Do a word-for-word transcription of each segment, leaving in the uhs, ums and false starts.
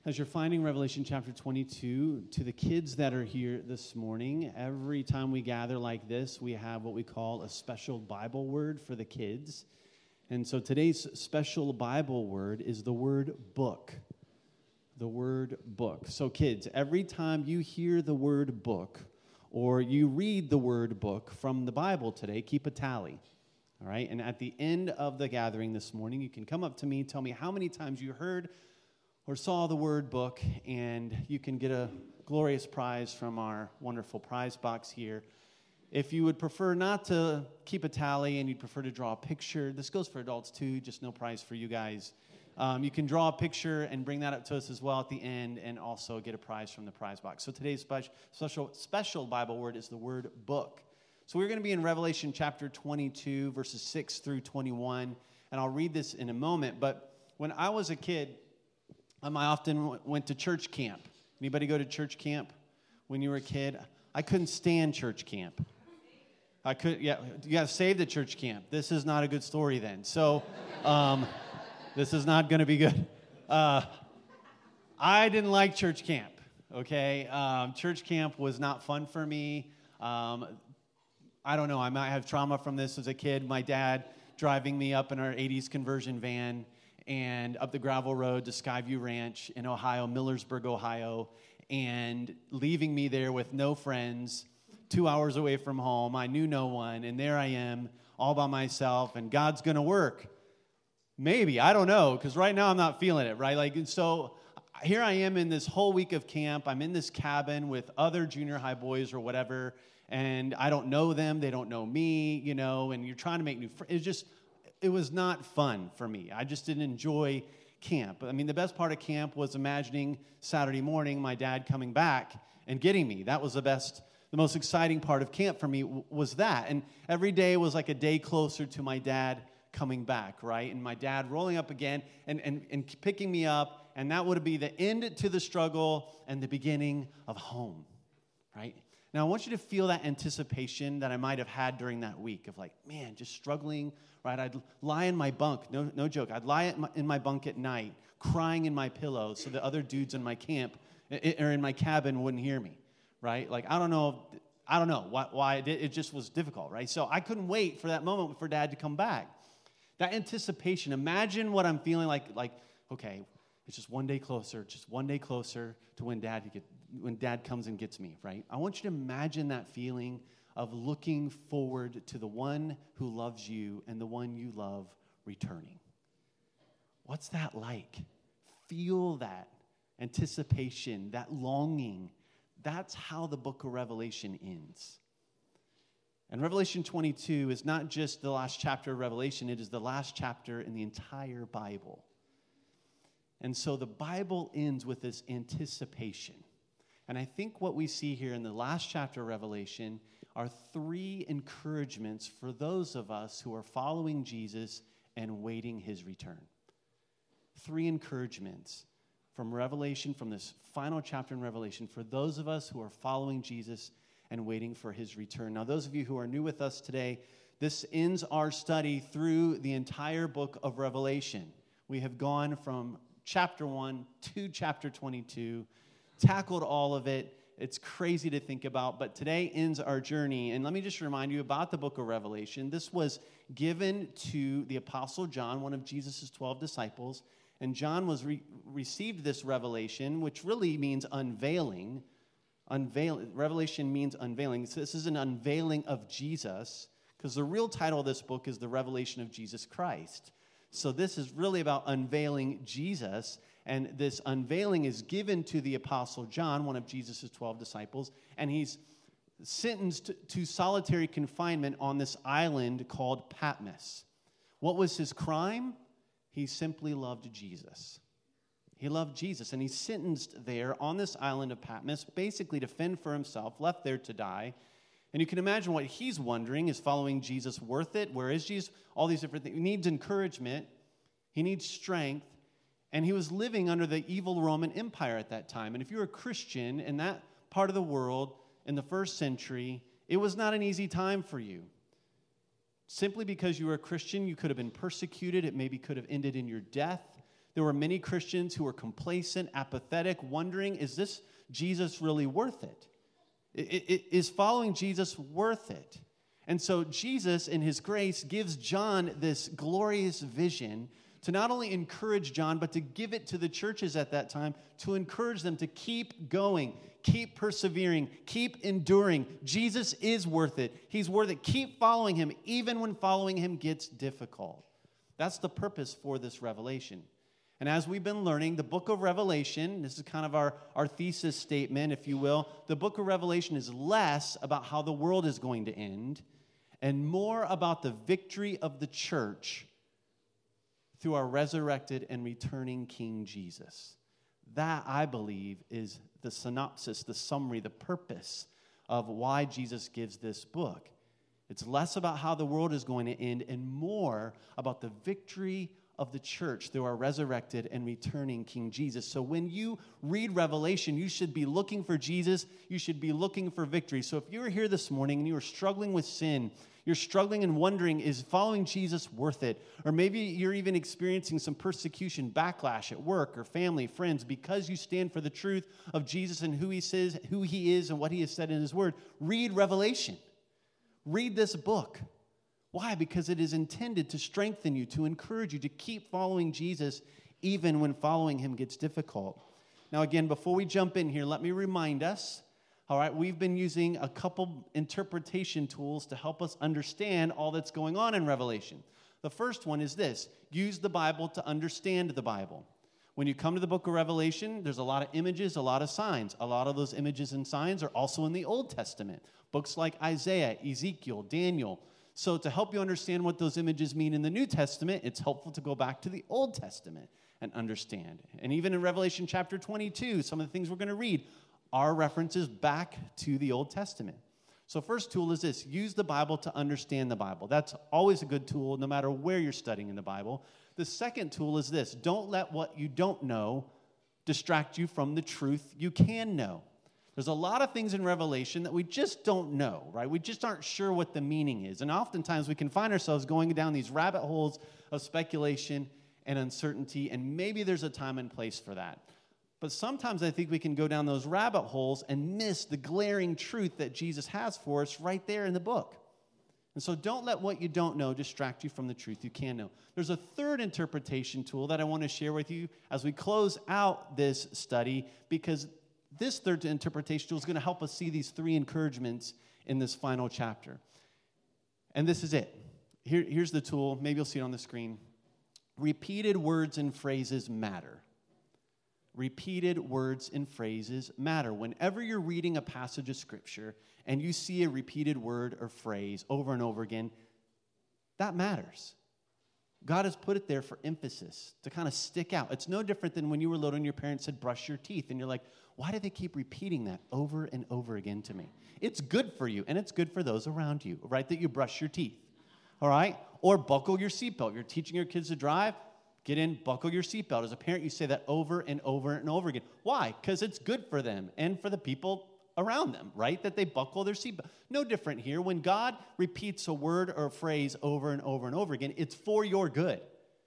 As you're finding Revelation chapter twenty-two, to the kids that are here this morning, every time we gather like this, we have what we call a special Bible word for the kids. And so today's special Bible word is the word book. The word book. So kids, every time you hear the word book or you read the word book from the Bible today, keep a tally. All right? And at the end of the gathering this morning, you can come up to me, tell me how many times you heard or saw the word book, and you can get a glorious prize from our wonderful prize box here. If you would prefer not to keep a tally and you'd prefer to draw a picture, this goes for adults too, just no prize for you guys. Um, you can draw a picture and bring that up to us as well at the end and also get a prize from the prize box. So today's special, special, special Bible word is the word book. So we're going to be in Revelation chapter twenty-two, verses six through twenty-one, and I'll read this in a moment. But when I was a kid, Um, I often went to church camp. Anybody go to church camp when you were a kid? I couldn't stand church camp. I could, yeah, you got to save the church camp. This is not a good story then. So, um, this is not going to be good. Uh, I didn't like church camp, okay? Um, church camp was not fun for me. Um, I don't know, I might have trauma from this as a kid. My dad driving me up in our eighties conversion van and up the gravel road to Skyview Ranch in Ohio, Millersburg, Ohio, and leaving me there with no friends, two hours away from home. I knew no one, and there I am all by myself, and God's going to work. Maybe, I don't know, because right now I'm not feeling it, right? Like, and so here I am in this whole week of camp. I'm in this cabin with other junior high boys or whatever, and I don't know them. They don't know me, you know, and you're trying to make new friends. It's just... It was not fun for me. I just didn't enjoy camp. I mean, the best part of camp was imagining Saturday morning my dad coming back and getting me. That was the best, the most exciting part of camp for me was that. And every day was like a day closer to my dad coming back, right? And my dad rolling up again and, and, and picking me up, and that would be the end to the struggle and the beginning of home, right? Now, I want you to feel that anticipation that I might have had during that week of like, man, just struggling, right? I'd lie in my bunk, no no joke. I'd lie in my bunk at night, crying in my pillow so the other dudes in my camp or in my cabin wouldn't hear me, right? Like, I don't know, I don't know why, why it, it just was difficult, right? So I couldn't wait for that moment for Dad to come back. That anticipation, imagine what I'm feeling like, like, okay, it's just one day closer, just one day closer to when Dad get, when Dad comes and gets me, right? I want you to imagine that feeling of looking forward to the one who loves you and the one you love returning. What's that like? Feel that anticipation, that longing. That's how the book of Revelation ends. And Revelation twenty-two is not just the last chapter of Revelation, it is the last chapter in the entire Bible. And so the Bible ends with this anticipation. And I think what we see here in the last chapter of Revelation are three encouragements for those of us who are following Jesus and waiting his return. Three encouragements from Revelation, from this final chapter in Revelation, for those of us who are following Jesus and waiting for his return. Now, those of you who are new with us today, this ends our study through the entire book of Revelation. We have gone from chapter one to chapter twenty-two, tackled all of it. It's crazy to think about, but today ends our journey. And let me just remind you about the book of Revelation. This was given to the Apostle John, one of Jesus' twelve disciples, and John was re- received this revelation, which really means unveiling. Unveil- revelation means unveiling. So this is an unveiling of Jesus, because the real title of this book is The Revelation of Jesus Christ. So this is really about unveiling Jesus, and this unveiling is given to the Apostle John, one of Jesus' twelve disciples, and he's sentenced to solitary confinement on this island called Patmos. What was his crime? He simply loved Jesus. He loved Jesus, and he's sentenced there on this island of Patmos, basically to fend for himself, left there to die. And you can imagine what he's wondering, is following Jesus worth it? Where is Jesus? All these different things. He needs encouragement. He needs strength. And he was living under the evil Roman Empire at that time. And if you were a Christian in that part of the world in the first century, it was not an easy time for you. Simply because you were a Christian, you could have been persecuted. It maybe could have ended in your death. there were many Christians who were complacent, apathetic, wondering, is this Jesus really worth it? I- I- Is following Jesus worth it? And so Jesus, in his grace, gives John this glorious vision to not only encourage John, but to give it to the churches at that time, to encourage them to keep going, keep persevering, keep enduring. Jesus is worth it. He's worth it. Keep following him, even when following him gets difficult. That's the purpose for this revelation. And as we've been learning, the book of Revelation, this is kind of our, our thesis statement, if you will, the book of Revelation is less about how the world is going to end and more about the victory of the church through our resurrected and returning King Jesus. That, I believe, is the synopsis, the summary, the purpose of why Jesus gives this book. It's less about how the world is going to end and more about the victory of the church through our resurrected and returning King Jesus. So when you read Revelation, you should be looking for Jesus. You should be looking for victory. So if you are here this morning and you are struggling with sin, you're struggling and wondering, is following Jesus worth it? Or maybe you're even experiencing some persecution, backlash at work or family, friends, because you stand for the truth of Jesus and who he says, who he is and what he has said in his word. Read Revelation. Read this book. Why? Because it is intended to strengthen you, to encourage you, to keep following Jesus even when following him gets difficult. Now, again, before we jump in here, let me remind us, all right, we've been using a couple interpretation tools to help us understand all that's going on in Revelation. The first one is this: use the Bible to understand the Bible. When you come to the book of Revelation, there's a lot of images, a lot of signs. A lot of those images and signs are also in the Old Testament. Books like Isaiah, Ezekiel, Daniel. So to help you understand what those images mean in the New Testament, it's helpful to go back to the Old Testament and understand. And even in Revelation chapter twenty-two, some of the things we're going to read are references back to the Old Testament. So first tool is this: use the Bible to understand the Bible. That's always a good tool, no matter where you're studying in the Bible. The second tool is this: don't let what you don't know distract you from the truth you can know. There's a lot of things in Revelation that we just don't know, right? We just aren't sure what the meaning is. And oftentimes we can find ourselves going down these rabbit holes of speculation and uncertainty, and maybe there's a time and place for that. But sometimes I think we can go down those rabbit holes and miss the glaring truth that Jesus has for us right there in the book. And so don't let what you don't know distract you from the truth you can know. There's a third interpretation tool that I want to share with you as we close out this study, because this third interpretation tool is going to help us see these three encouragements in this final chapter. And this is it. Here, here's the tool. Maybe you'll see it on the screen. Repeated words and phrases matter. Repeated words and phrases matter. Whenever you're reading a passage of Scripture and you see a repeated word or phrase over and over again, that matters. God has put it there for emphasis, to kind of stick out. It's no different than when you were little and your parents said, brush your teeth. And you're like, why do they keep repeating that over and over again to me? It's good for you, and it's good for those around you, right, that you brush your teeth, all right? Or buckle your seatbelt. You're teaching your kids to drive. Get in, buckle your seatbelt. As a parent, you say that over and over and over again. Why? Because it's good for them and for the people around them, right? That they buckle their seatbelt. No different here. When God repeats a word or a phrase over and over and over again, it's for your good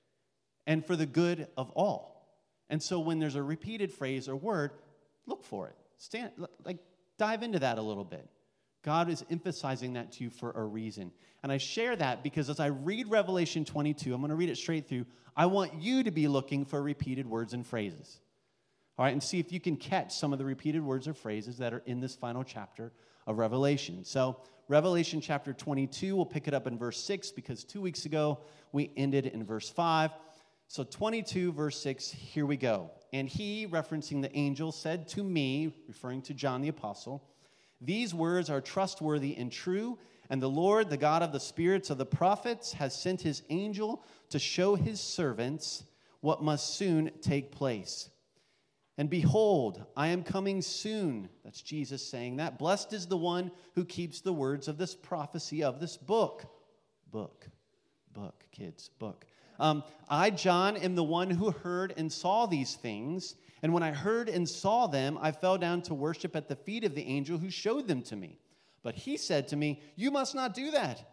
and for the good of all. And so when there's a repeated phrase or word, look for it. Stand, like, dive into that a little bit. God is emphasizing that to you for a reason. And I share that because as I read Revelation twenty-two, I'm going to read it straight through. I want you to be looking for repeated words and phrases. All right, and see if you can catch some of the repeated words or phrases that are in this final chapter of Revelation. So Revelation chapter twenty-two, we'll pick it up in verse six because two weeks ago we ended in verse five. So twenty-two, verse six, here we go. And he, referencing the angel, said to me, referring to John the apostle, these words are trustworthy and true, and the Lord, the God of the spirits of the prophets, has sent his angel to show his servants what must soon take place. And behold, I am coming soon. That's Jesus saying that. Blessed is the one who keeps the words of this prophecy of this book. Book. Book, kids, book. Um, I, John, am the one who heard and saw these things. And when I heard and saw them, I fell down to worship at the feet of the angel who showed them to me. But he said to me, you must not do that.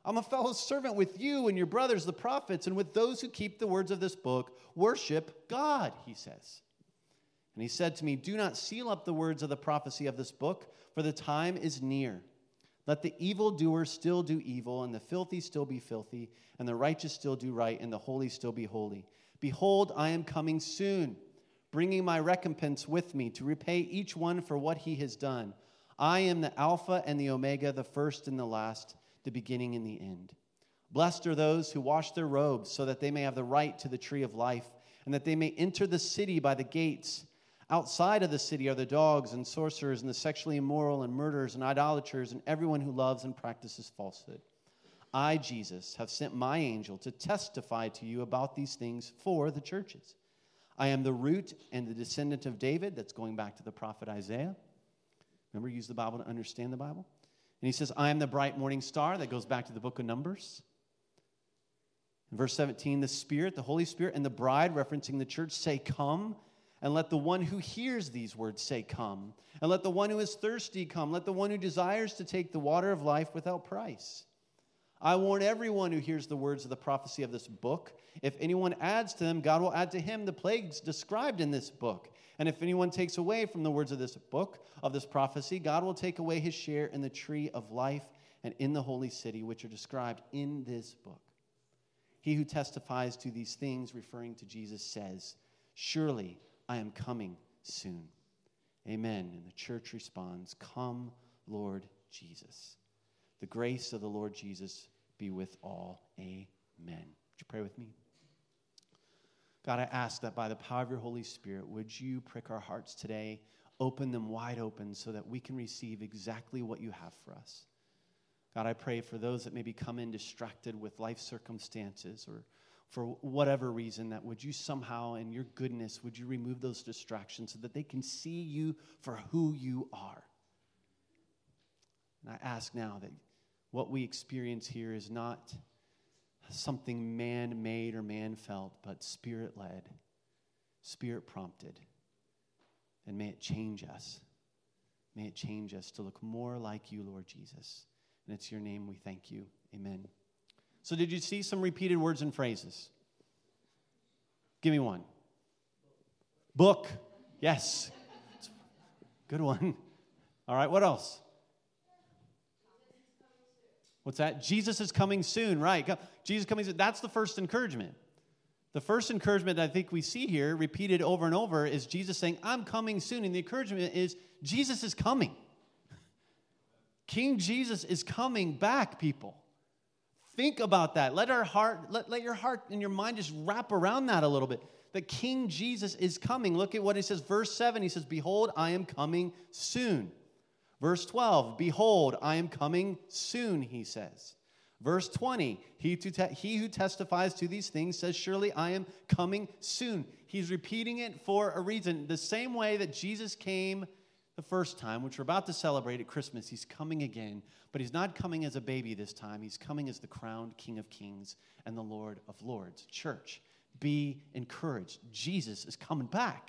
I'm a fellow servant with you and your brothers, the prophets, and with those who keep the words of this book. Worship God, he says. And he said to me, do not seal up the words of the prophecy of this book, for the time is near. Let the evildoer still do evil, and the filthy still be filthy, and the righteous still do right, and the holy still be holy. Behold, I am coming soon, bringing my recompense with me to repay each one for what he has done. I am the Alpha and the Omega, the first and the last, the beginning and the end. Blessed are those who wash their robes, so that they may have the right to the tree of life, and that they may enter the city by the gates. Outside of the city are the dogs and sorcerers and the sexually immoral and murderers and idolaters and everyone who loves and practices falsehood. I, Jesus, have sent my angel to testify to you about these things for the churches. I am the root and the descendant of David. That's going back to the prophet Isaiah. Remember, use the Bible to understand the Bible. And he says, I am the bright morning star. That goes back to the book of Numbers. In verse seventeen, the Spirit, the Holy Spirit, and the bride, referencing the church, say, come. And let the one who hears these words say, come. And let the one who is thirsty come. Let the one who desires to take the water of life without price. I warn everyone who hears the words of the prophecy of this book. If anyone adds to them, God will add to him the plagues described in this book. And if anyone takes away from the words of this book, of this prophecy, God will take away his share in the tree of life and in the holy city, which are described in this book. He who testifies to these things, referring to Jesus, says, surely I am coming soon. Amen. And the church responds, come, Lord Jesus. The grace of the Lord Jesus be with all. Amen. Would you pray with me? God, I ask that by the power of your Holy Spirit, would you prick our hearts today, open them wide open so that we can receive exactly what you have for us. God, I pray for those that maybe come in distracted with life circumstances or for whatever reason, that would you somehow, in your goodness, would you remove those distractions so that they can see you for who you are. And I ask now that what we experience here is not something man-made or man-felt, but spirit-led, spirit-prompted. And may it change us. May it change us to look more like you, Lord Jesus. And it's your name we thank you. Amen. So did you see some repeated words and phrases? Give me one. Book. Yes. Good one. All right, what else? What's that? Jesus is coming soon. Right. Jesus coming soon. That's the first encouragement. The first encouragement that I think we see here, repeated over and over, is Jesus saying, I'm coming soon. And the encouragement is, Jesus is coming. King Jesus is coming back, people. Think about that. Let our heart, let, let your heart and your mind just wrap around that a little bit. That King Jesus is coming. Look at what he says. Verse seven, he says, behold, I am coming soon. Verse twelve, behold, I am coming soon, he says. Verse twenty, he, to te- he who testifies to these things says, surely I am coming soon. He's repeating it for a reason. The same way that Jesus came the first time, which we're about to celebrate at Christmas, he's coming again. But he's not coming as a baby this time. He's coming as the crowned King of Kings and the Lord of Lords. Church, be encouraged. Jesus is coming back.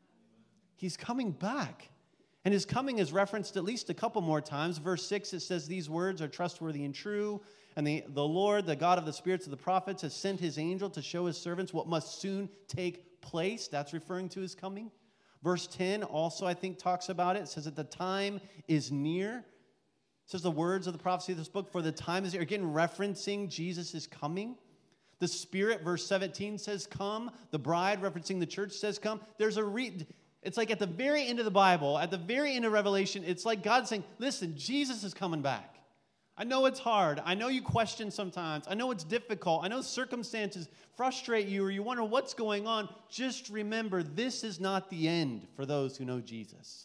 He's coming back. And his coming is referenced at least a couple more times. Verse six, it says, these words are trustworthy and true. And the, the Lord, the God of the spirits of the prophets, has sent his angel to show his servants what must soon take place. That's referring to his coming. Verse ten also, I think, talks about it. It says that the time is near. It says the words of the prophecy of this book, for the time is near. Again, referencing Jesus is coming. The Spirit, verse seventeen, says come. The bride, referencing the church, says come. There's a re- It's like at the very end of the Bible, at the very end of Revelation, it's like God saying, listen, Jesus is coming back. I know it's hard. I know you question sometimes. I know it's difficult. I know circumstances frustrate you or you wonder what's going on. Just remember, this is not the end for those who know Jesus.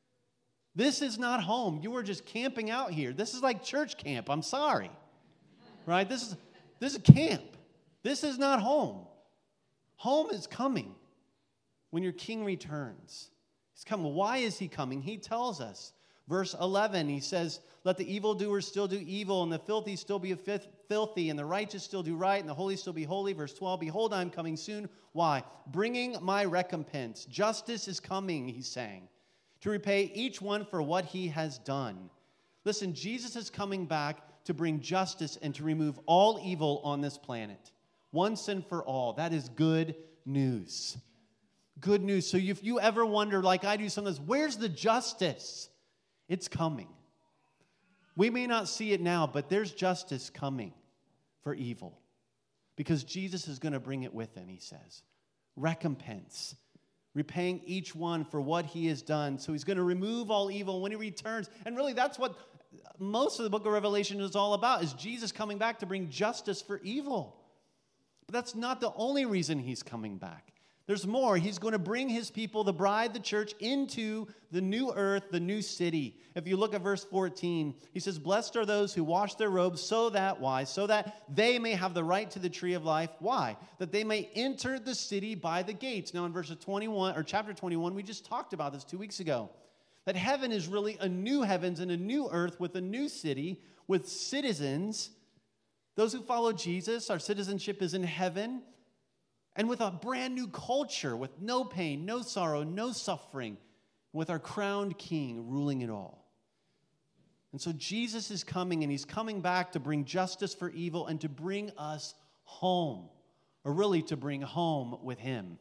This is not home. You are just camping out here. This is like church camp. I'm sorry. Right? This is, this is camp. This is not home. Home is coming when your king returns. He's coming. Why is he coming? He tells us. Verse eleven, he says, let the evildoers still do evil, and the filthy still be filthy, and the righteous still do right, and the holy still be holy. Verse twelve, behold, I am coming soon. Why? Bringing my recompense. Justice is coming, he's saying, to repay each one for what he has done. Listen, Jesus is coming back to bring justice and to remove all evil on this planet. Once and for all. That is good news. Good news. So if you ever wonder, like I do sometimes, where's the justice? It's coming. We may not see it now, but there's justice coming for evil. Because Jesus is going to bring it with him, he says. Recompense. Repaying each one for what he has done. So he's going to remove all evil when he returns. And really, that's what most of the book of Revelation is all about, is Jesus coming back to bring justice for evil. But that's not the only reason he's coming back. There's more. He's going to bring his people, the bride, the church, into the new earth, the new city. If you look at verse fourteen, he says, blessed are those who wash their robes so that, why? So that they may have the right to the tree of life. Why? That they may enter the city by the gates. Now in verses twenty-one, or chapter twenty-one, we just talked about this two weeks ago. That heaven is really a new heavens and a new earth with a new city, with citizens. Those who follow Jesus, our citizenship is in heaven. And with a brand new culture, with no pain, no sorrow, no suffering, with our crowned king ruling it all. And so Jesus is coming, and he's coming back to bring justice for evil and to bring us home, or really to bring home with him.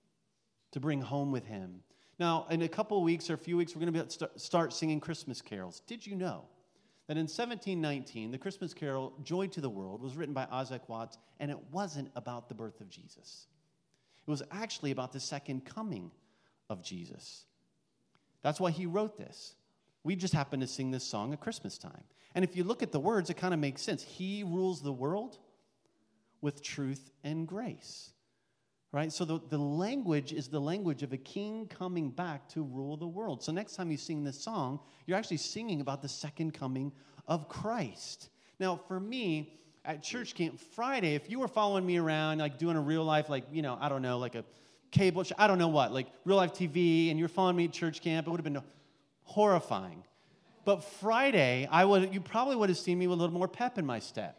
To bring home with him. Now, in a couple of weeks or a few weeks, we're going to be st- start singing Christmas carols. Did you know that in seventeen nineteen, the Christmas carol, Joy to the World, was written by Isaac Watts, and it wasn't about the birth of Jesus. It was actually about the second coming of Jesus. That's why he wrote this. We just happen to sing this song at Christmas time. And if you look at the words, it kind of makes sense. He rules the world with truth and grace. Right? So the, the language is the language of a king coming back to rule the world. So next time you sing this song, you're actually singing about the second coming of Christ. Now, for me, at church camp Friday, if you were following me around, like doing a real life, like, you know, I don't know, like a cable show, I don't know what, like real life T V, and you're following me at church camp, it would have been horrifying. But Friday, I would, you probably would have seen me with a little more pep in my step.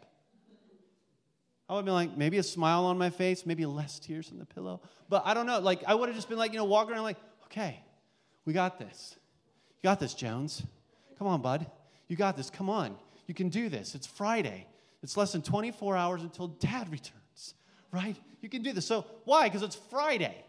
I would have been like, maybe a smile on my face, maybe less tears in the pillow. But I don't know, like, I would have just been like, you know, walking around like, okay, we got this. You got this, Jones. Come on, bud. You got this. Come on. You can do this. It's Friday. It's less than twenty-four hours until Dad returns, right? You can do this. So why? Because it's Friday.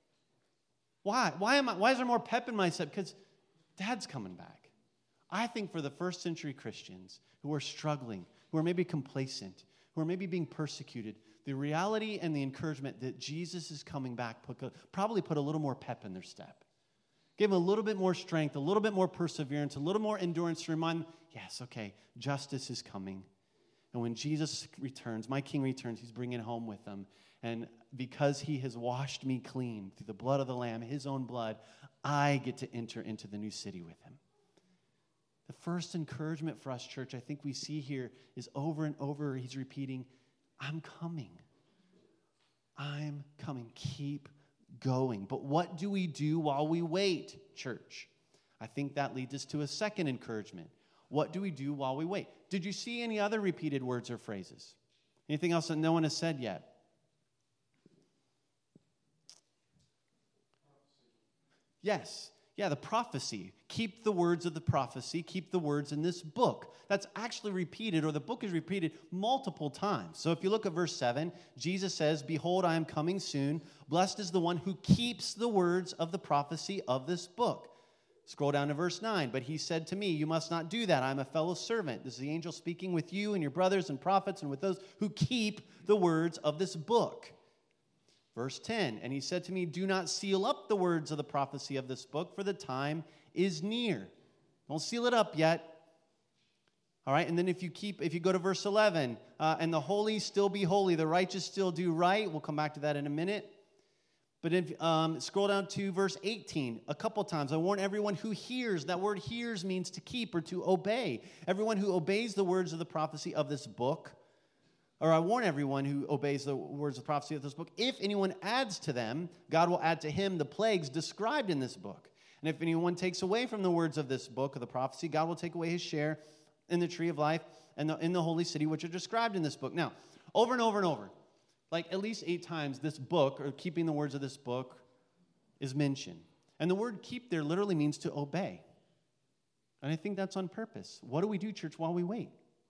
Why? Why am I? Why is there more pep in my step? Because Dad's coming back. I think for the first century Christians who are struggling, who are maybe complacent, who are maybe being persecuted, the reality and the encouragement that Jesus is coming back put, probably put a little more pep in their step. Give them a little bit more strength, a little bit more perseverance, a little more endurance to remind them, yes, okay, justice is coming. And when Jesus returns, my King returns, he's bringing home with him. And because he has washed me clean through the blood of the Lamb, his own blood, I get to enter into the new city with him. The first encouragement for us, church, I think we see here is over and over, he's repeating, I'm coming. I'm coming. Keep going. But what do we do while we wait, church? I think that leads us to a second encouragement. What do we do while we wait? Did you see any other repeated words or phrases? Anything else that no one has said yet? Yes. Yeah, the prophecy. Keep the words of the prophecy. Keep the words in this book. That's actually repeated, or the book is repeated multiple times. So if you look at verse seven, Jesus says, behold, I am coming soon. Blessed is the one who keeps the words of the prophecy of this book. Scroll down to verse nine. But he said to me, you must not do that. I'm a fellow servant. This is the angel speaking with you and your brothers and prophets and with those who keep the words of this book. Verse ten, and he said to me, do not seal up the words of the prophecy of this book, for the time is near. Don't seal it up yet. All right, and then if you keep, if you go to verse eleven, uh, and the holy still be holy, the righteous still do right. We'll come back to that in a minute. But if, um, scroll down to verse eighteen, a couple times. I warn everyone who hears. That word hears means to keep or to obey. Everyone who obeys the words of the prophecy of this book. Or I warn everyone who obeys the words of prophecy of this book. If anyone adds to them, God will add to him the plagues described in this book. And if anyone takes away from the words of this book of the prophecy, God will take away his share in the tree of life and the, in the holy city, which are described in this book. Now, over and over and over, like at least eight times, this book, or keeping the words of this book, is mentioned. And the word keep there literally means to obey. And I think that's on purpose. What do we do, church, while we wait?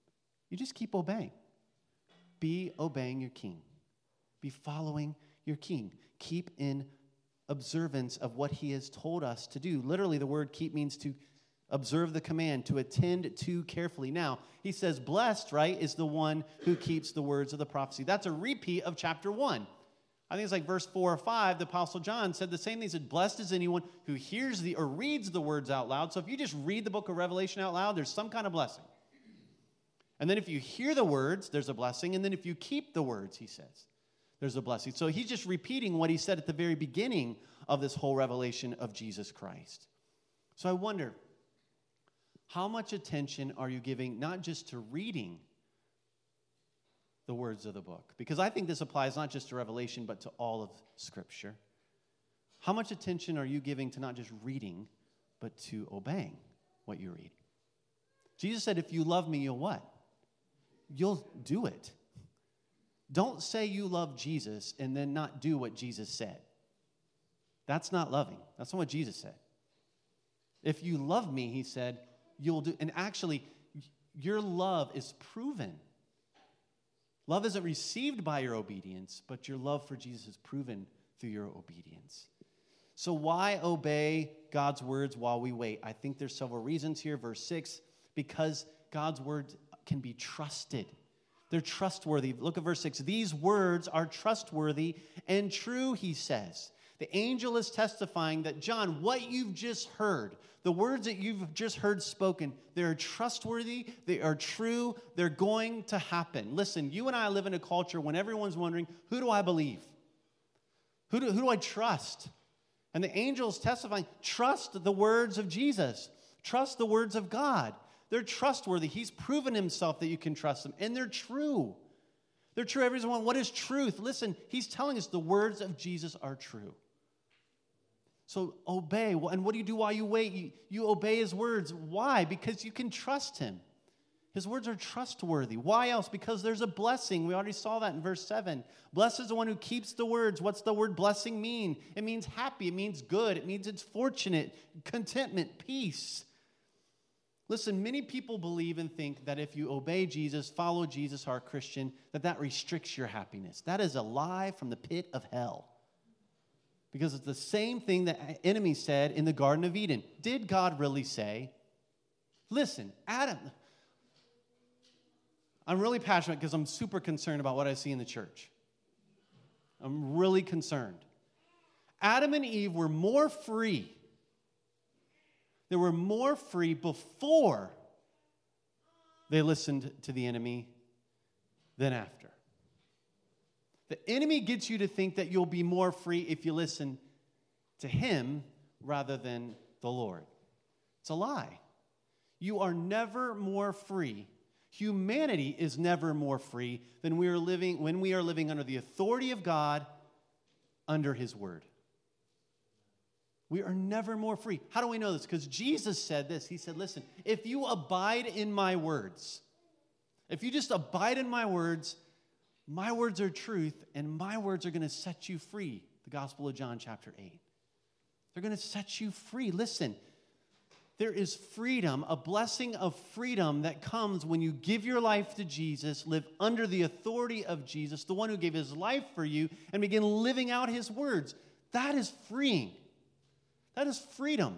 You just keep obeying. Be obeying your king. Be following your king. Keep in observance of what he has told us to do. Literally, the word keep means to observe the command, to attend to carefully. Now, he says, blessed, right, is the one who keeps the words of the prophecy. That's a repeat of chapter one. I think it's like verse four or five. The Apostle John said the same thing. He said, blessed is anyone who hears the or reads the words out loud. So if you just read the book of Revelation out loud, there's some kind of blessing. And then if you hear the words, there's a blessing. And then if you keep the words, he says, there's a blessing. So he's just repeating what he said at the very beginning of this whole revelation of Jesus Christ. So I wonder, how much attention are you giving not just to reading the words of the book? Because I think this applies not just to Revelation, but to all of Scripture. How much attention are you giving to not just reading, but to obeying what you read? Jesus said, if you love me, you'll what? You'll do it. Don't say you love Jesus and then not do what Jesus said. That's not loving. That's not what Jesus said. If you love me, he said, you'll do. And actually, your love is proven. Love isn't received by your obedience, but your love for Jesus is proven through your obedience. So why obey God's words while we wait? I think there's several reasons here. Verse six, because God's words can be trusted. They're trustworthy. Look at verse six. These words are trustworthy and true, he says. The angel is testifying that, John, what you've just heard, the words that you've just heard spoken, they're trustworthy, they are true, they're going to happen. Listen, you and I live in a culture when everyone's wondering, who do I believe? Who do, who do I trust? And the angel is testifying, trust the words of Jesus. Trust the words of God. They're trustworthy. He's proven himself that you can trust them, and they're true. They're true. Everyone, what is truth? Listen, he's telling us the words of Jesus are true. So obey. And what do you do while you wait? You, you obey his words. Why? Because you can trust him. His words are trustworthy. Why else? Because there's a blessing. We already saw that in verse seven. Blessed is the one who keeps the words. What's the word blessing mean? It means happy. It means good. It means it's fortunate, contentment, peace. Listen, many people believe and think that if you obey Jesus, follow Jesus, are a Christian, that that restricts your happiness. That is a lie from the pit of hell. Because it's the same thing that the enemy said in the Garden of Eden. Did God really say, listen, Adam, I'm really passionate because I'm super concerned about what I see in the church. I'm really concerned. Adam and Eve were more free. They were more free before they listened to the enemy than after. The enemy gets you to think that you'll be more free if you listen to him rather than the Lord. It's a lie. You are never more free. Humanity is never more free than we are living when we are living under the authority of God, under his word. We are never more free. How do we know this? Because Jesus said this. He said, listen, if you abide in my words, if you just abide in my words, my words are truth, and my words are going to set you free. The Gospel of John chapter eight. They're going to set you free. Listen, there is freedom, a blessing of freedom that comes when you give your life to Jesus, live under the authority of Jesus, the one who gave his life for you, and begin living out his words. That is freeing. That is freedom.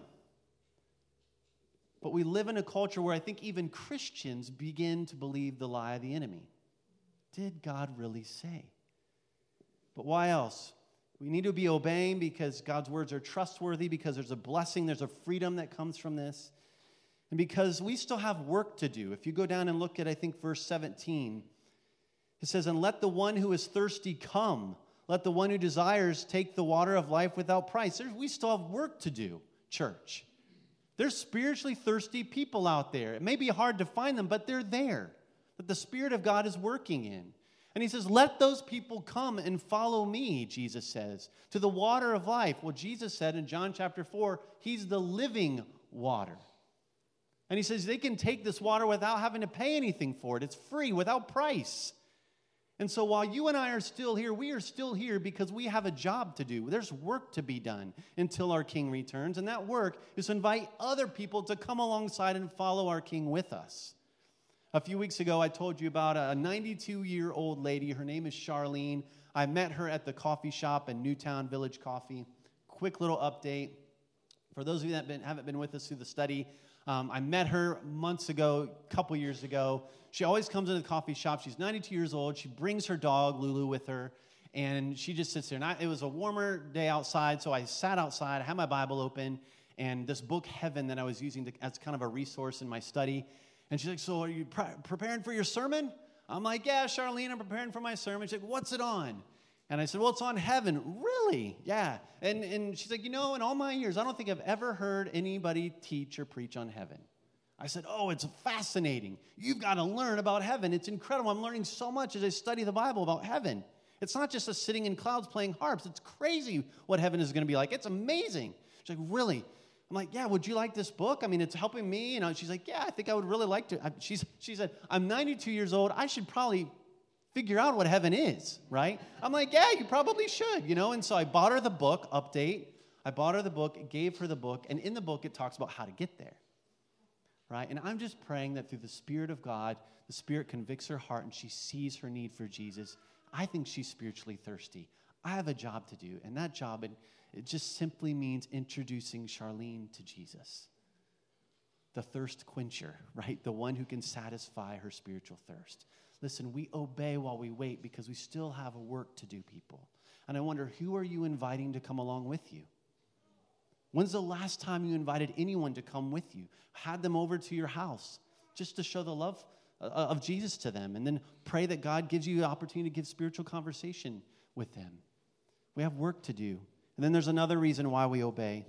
But we live in a culture where I think even Christians begin to believe the lie of the enemy. Did God really say? But why else? We need to be obeying because God's words are trustworthy, because there's a blessing, there's a freedom that comes from this, and because we still have work to do. If you go down and look at, I think, verse seventeen, it says, and let the one who is thirsty come. Let the one who desires take the water of life without price. There's, we still have work to do, church. There's spiritually thirsty people out there. It may be hard to find them, but they're there. That the Spirit of God is working in. And he says, let those people come and follow me, Jesus says, to the water of life. Well, Jesus said in John chapter four, he's the living water. And he says they can take this water without having to pay anything for it. It's free, without price. And so while you and I are still here, we are still here because we have a job to do. There's work to be done until our King returns. And that work is to invite other people to come alongside and follow our King with us. A few weeks ago, I told you about a ninety-two-year-old lady. Her name is Charlene. I met her at the coffee shop in Newtown Village Coffee. Quick little update. For those of you that been, haven't been with us through the study, um, I met her months ago, a couple years ago. She always comes into the coffee shop. She's ninety-two years old. She brings her dog, Lulu, with her, and she just sits there. And I, it was a warmer day outside, so I sat outside. I had my Bible open, and this book, Heaven, that I was using to, as kind of a resource in my study. And she's like, so are you pre- preparing for your sermon? I'm like, yeah, Charlene, I'm preparing for my sermon. She's like, what's it on? And I said, well, it's on heaven. Really? Yeah. And, and she's like, you know, in all my years, I don't think I've ever heard anybody teach or preach on heaven. I said, oh, it's fascinating. You've got to learn about heaven. It's incredible. I'm learning so much as I study the Bible about heaven. It's not just us sitting in clouds playing harps. It's crazy what heaven is going to be like. It's amazing. She's like, really? I'm like, yeah, would you like this book? I mean, it's helping me. You know, she's like, yeah, I think I would really like to. I, she's, she said, I'm ninety-two years old. I should probably figure out what heaven is, right? I'm like, yeah, you probably should, you know? And so I bought her the book, Update. I bought her the book, gave her the book, and in the book it talks about how to get there, right? And I'm just praying that through the Spirit of God, the Spirit convicts her heart and she sees her need for Jesus. I think she's spiritually thirsty. I have a job to do, and that job, it, it just simply means introducing Charlene to Jesus, the thirst quencher, right? The one who can satisfy her spiritual thirst. Listen, we obey while we wait because we still have a work to do, people. And I wonder, who are you inviting to come along with you? When's the last time you invited anyone to come with you? Had them over to your house just to show the love of Jesus to them, and then pray that God gives you the opportunity to give spiritual conversation with them. We have work to do. And then there's another reason why we obey,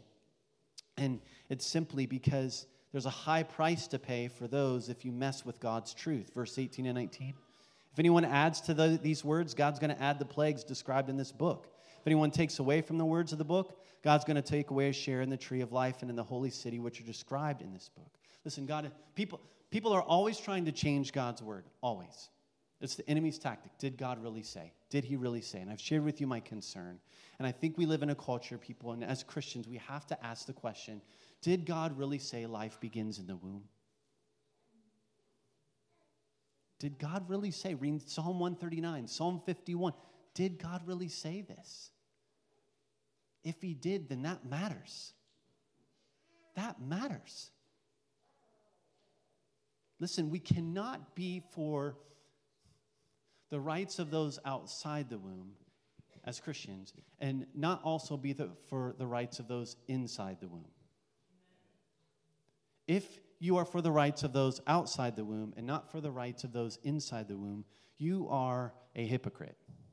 and it's simply because there's a high price to pay for those if you mess with God's truth. Verse eighteen and nineteen. If anyone adds to the, these words, God's going to add the plagues described in this book. If anyone takes away from the words of the book, God's going to take away a share in the tree of life and in the holy city, which are described in this book. Listen, God, people, people are always trying to change God's word, always. It's the enemy's tactic. Did God really say? Did he really say? And I've shared with you my concern. And I think we live in a culture, people, and as Christians, we have to ask the question, did God really say life begins in the womb? Did God really say? Read Psalm one thirty-nine, Psalm fifty-one. Did God really say this? If he did, then that matters. That matters. Listen, we cannot be for the rights of those outside the womb as Christians and not also be the, for the rights of those inside the womb. If you are for the rights of those outside the womb and not for the rights of those inside the womb, you are a hypocrite.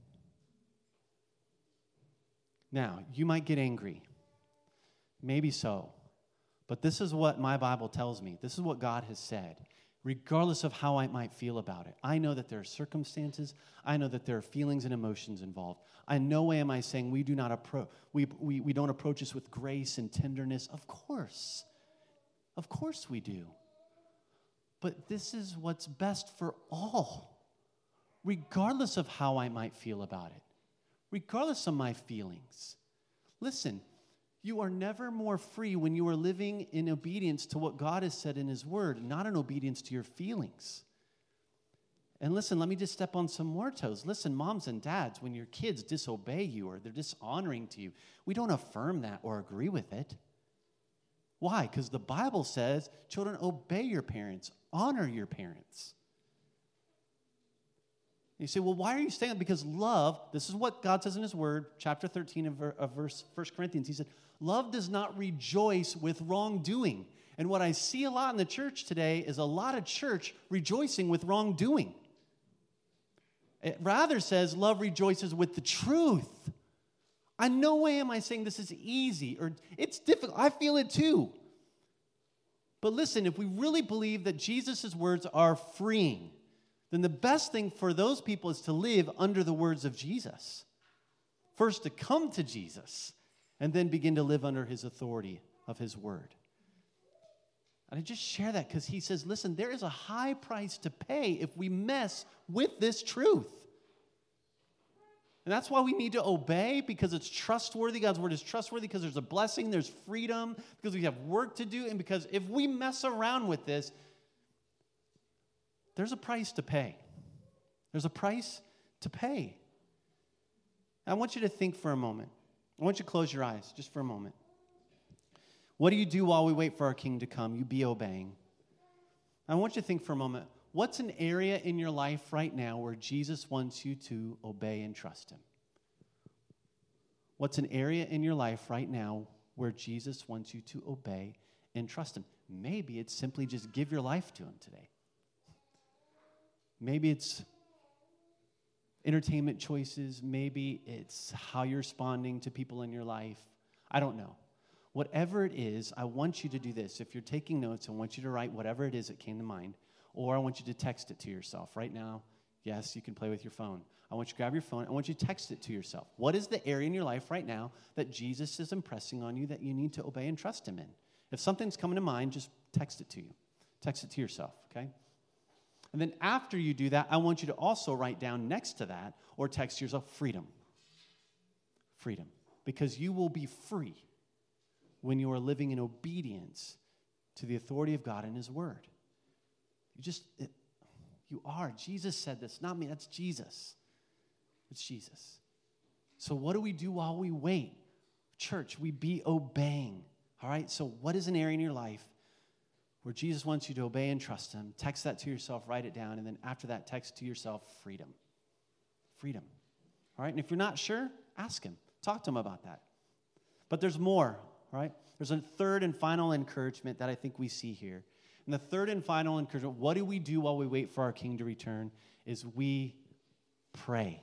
Now, you might get angry. Maybe so. But this is what my Bible tells me. This is what God has said. Regardless of how I might feel about it, I know that there are circumstances. I know that there are feelings and emotions involved. In no way am I saying we do not approach, we, we, we don't approach this with grace and tenderness. Of course. Of course we do. But this is what's best for all, regardless of how I might feel about it, regardless of my feelings. Listen, you are never more free when you are living in obedience to what God has said in his word, not in obedience to your feelings. And listen, let me just step on some more toes. Listen, moms and dads, when your kids disobey you or they're dishonoring to you, we don't affirm that or agree with it. Why? Because the Bible says, children, obey your parents, honor your parents. You say, well, why are you saying that? Because love, this is what God says in his word, chapter thirteen of verse First Corinthians. He said, love does not rejoice with wrongdoing. And what I see a lot in the church today is a lot of church rejoicing with wrongdoing. It rather says love rejoices with the truth. In no way am I saying this is easy or it's difficult. I feel it too. But listen, if we really believe that Jesus' words are freeing, then the best thing for those people is to live under the words of Jesus. First, to come to Jesus, and then begin to live under his authority of his word. And I just share that because he says, listen, there is a high price to pay if we mess with this truth. And that's why we need to obey, because it's trustworthy. God's word is trustworthy because there's a blessing, there's freedom, because we have work to do, and because if we mess around with this, there's a price to pay. There's a price to pay. I want you to think for a moment. I want you to close your eyes just for a moment. What do you do while we wait for our King to come? You be obeying. I want you to think for a moment. What's an area in your life right now where Jesus wants you to obey and trust him? What's an area in your life right now where Jesus wants you to obey and trust him? Maybe it's simply just give your life to him today. Maybe it's entertainment choices. Maybe it's how you're responding to people in your life. I don't know. Whatever it is, I want you to do this. If you're taking notes, I want you to write whatever it is that came to mind, or I want you to text it to yourself. Right now, yes, you can play with your phone. I want you to grab your phone. I want you to text it to yourself. What is the area in your life right now that Jesus is impressing on you that you need to obey and trust him in? If something's coming to mind, just text it to you. Text it to yourself, okay? And then after you do that, I want you to also write down next to that or text to yourself freedom. Freedom. Because you will be free when you are living in obedience to the authority of God and his word. You just, it, you are. Jesus said this, not me. That's Jesus. It's Jesus. So what do we do while we wait? Church, we be obeying. All right? So what is an area in your life where Jesus wants you to obey and trust him? Text that to yourself, write it down, and then after that, text to yourself freedom. Freedom. All right? And if you're not sure, ask him. Talk to him about that. But there's more, all right? There's a third and final encouragement that I think we see here. And the third and final encouragement, what do we do while we wait for our King to return, is we pray.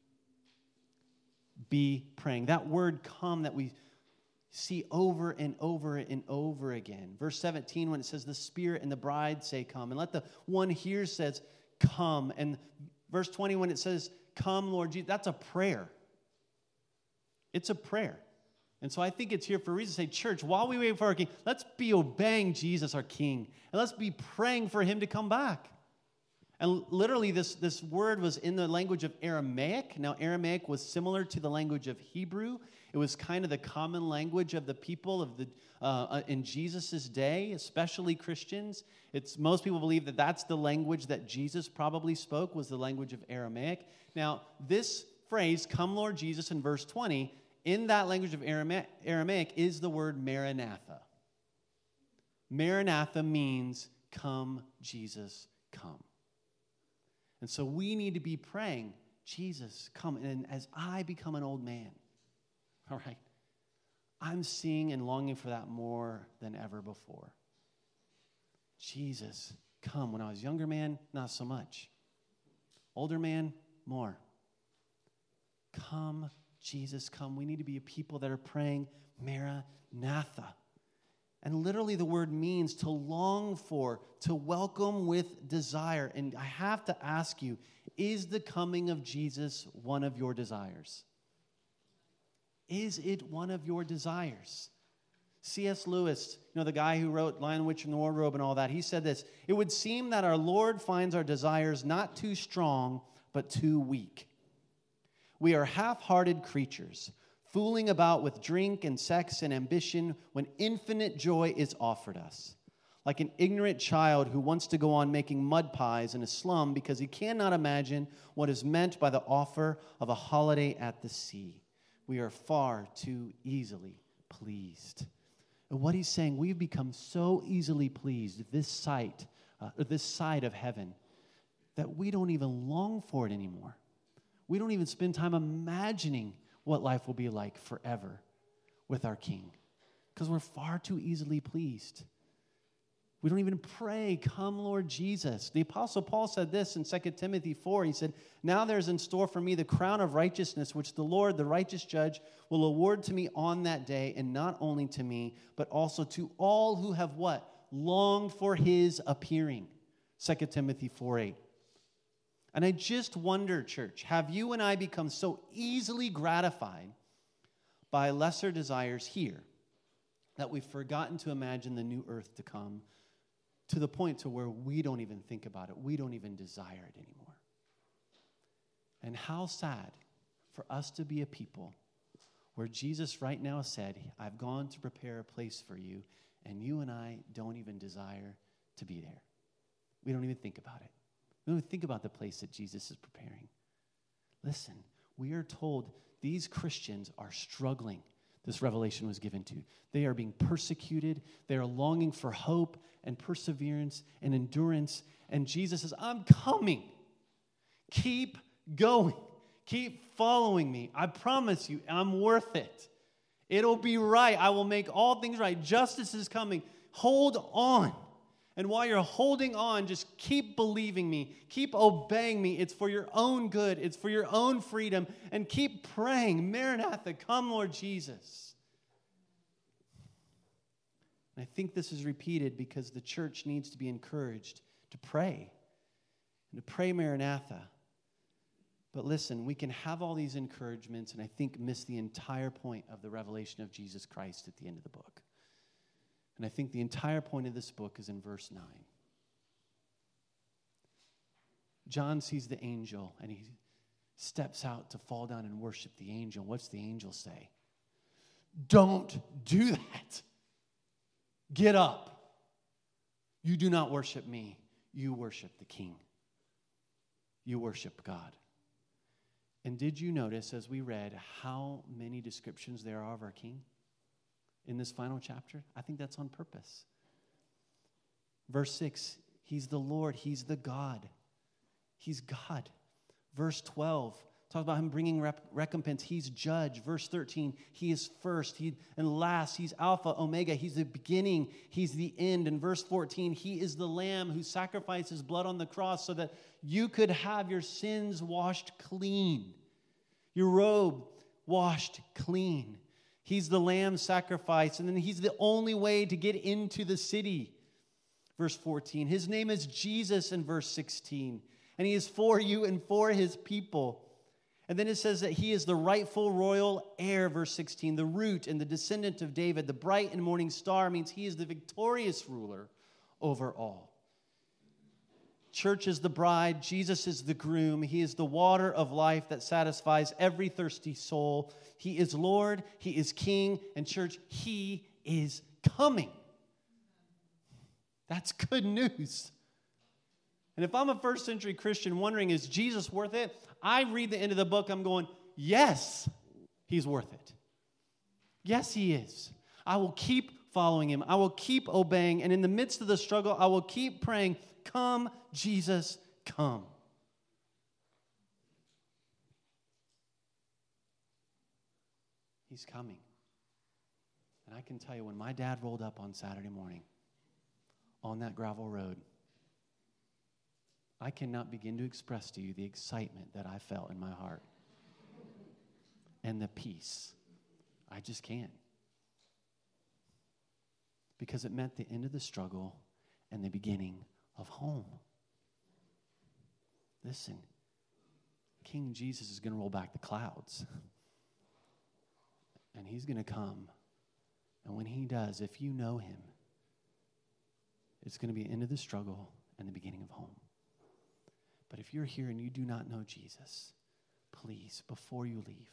Be praying. That word come that we see over and over and over again. Verse seventeen, when it says the Spirit and the bride say come, and let the one here says come. And verse twenty, when it says come, Lord Jesus, that's a prayer. It's a prayer. And so I think it's here for a reason to say, church, while we wait for our King, let's be obeying Jesus, our King, and let's be praying for him to come back. And literally, this, this word was in the language of Aramaic. Now, Aramaic was similar to the language of Hebrew. It was kind of the common language of the people of the uh, in Jesus' day, especially Christians. It's most people believe that that's the language that Jesus probably spoke, was the language of Aramaic. Now, this phrase, come Lord Jesus, in verse twenty, in that language of Aramaic, Aramaic is the word Maranatha. Maranatha means come, Jesus, come. And so we need to be praying, Jesus, come. And as I become an old man, all right, I'm seeing and longing for that more than ever before. Jesus, come. When I was younger man, not so much. Older man, more. Come, Jesus, come. We need to be a people that are praying Maranatha. And literally the word means to long for, to welcome with desire. And I have to ask you, is the coming of Jesus one of your desires? Is it one of your desires? C S Lewis, you know, the guy who wrote Lion, Witch, and the Wardrobe and all that, he said this: it would seem that our Lord finds our desires not too strong, but too weak. We are half-hearted creatures, fooling about with drink and sex and ambition when infinite joy is offered us. Like an ignorant child who wants to go on making mud pies in a slum because he cannot imagine what is meant by the offer of a holiday at the sea. We are far too easily pleased. And what he's saying, we've become so easily pleased with this sight, uh, this side of heaven, that we don't even long for it anymore. We don't even spend time imagining what life will be like forever with our King, because we're far too easily pleased. We don't even pray, come Lord Jesus. The Apostle Paul said this in Second Timothy four. He said, now there's in store for me the crown of righteousness, which the Lord, the righteous judge, will award to me on that day, and not only to me, but also to all who have what? Longed for his appearing. Second Timothy four eight. And I just wonder, church, have you and I become so easily gratified by lesser desires here that we've forgotten to imagine the new earth to come, to the point to where we don't even think about it. We don't even desire it anymore. And how sad for us to be a people where Jesus right now said, I've gone to prepare a place for you, and you and I don't even desire to be there. We don't even think about it. We don't think about the place that Jesus is preparing. Listen, we are told these Christians are struggling. This revelation was given to. They are being persecuted. They are longing for hope and perseverance and endurance. And Jesus says, I'm coming. Keep going. Keep following me. I promise you, I'm worth it. It'll be right. I will make all things right. Justice is coming. Hold on. And while you're holding on, just keep believing me. Keep obeying me. It's for your own good. It's for your own freedom. And keep praying, Maranatha, come, Lord Jesus. And I think this is repeated because the church needs to be encouraged to pray. And to pray, Maranatha. But listen, we can have all these encouragements and I think miss the entire point of the revelation of Jesus Christ at the end of the book. And I think the entire point of this book is in verse nine. John sees the angel and he steps out to fall down and worship the angel. What's the angel say? Don't do that. Get up. You do not worship me. You worship the King. You worship God. And did you notice as we read how many descriptions there are of our King? In this final chapter, I think that's on purpose. Verse six, he's the Lord, he's the God. He's God. Verse twelve, talks about him bringing rep- recompense. He's judge. Verse thirteen, he is first he, and last. He's Alpha, Omega. He's the beginning. He's the end. And verse fourteen, he is the Lamb who sacrificed his blood on the cross so that you could have your sins washed clean. Your robe washed clean. He's the lamb sacrifice, and then he's the only way to get into the city. Verse fourteen, his name is Jesus in verse sixteen, and he is for you and for his people. And then it says that he is the rightful royal heir, verse sixteen, the root and the descendant of David. The bright and morning star means he is the victorious ruler over all. Church is the bride, Jesus is the groom. He is the water of life that satisfies every thirsty soul. He is Lord, he is King, and church, he is coming. That's good news. And if I'm a first century Christian wondering, is Jesus worth it? I read the end of the book, I'm going, yes, he's worth it. Yes, he is. I will keep following him. I will keep obeying. And in the midst of the struggle, I will keep praying, come, Jesus, come. He's coming. And I can tell you, when my dad rolled up on Saturday morning on that gravel road, I cannot begin to express to you the excitement that I felt in my heart and the peace. I just can't. Because it meant the end of the struggle and the beginning of home. Listen, King Jesus is going to roll back the clouds. And he's going to come. And when he does, if you know him, it's going to be the end of the struggle and the beginning of home. But if you're here and you do not know Jesus, please, before you leave,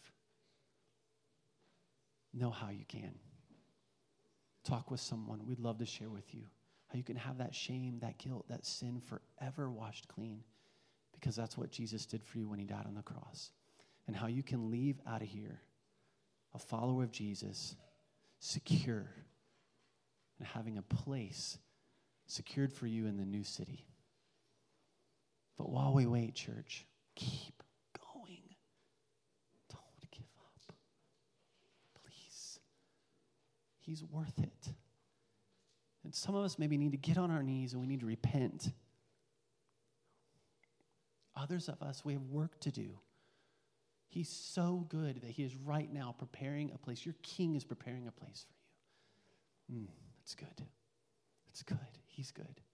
know how you can. Talk with someone. We'd love to share with you how you can have that shame, that guilt, that sin forever washed clean, because that's what Jesus did for you when he died on the cross. And how you can leave out of here a follower of Jesus, secure, and having a place secured for you in the new city. But while we wait, church, keep going. Don't give up. Please. He's worth it. And some of us maybe need to get on our knees and we need to repent. Others of us, we have work to do. He's so good that he is right now preparing a place. Your King is preparing a place for you. Mm, that's good. That's good. He's good.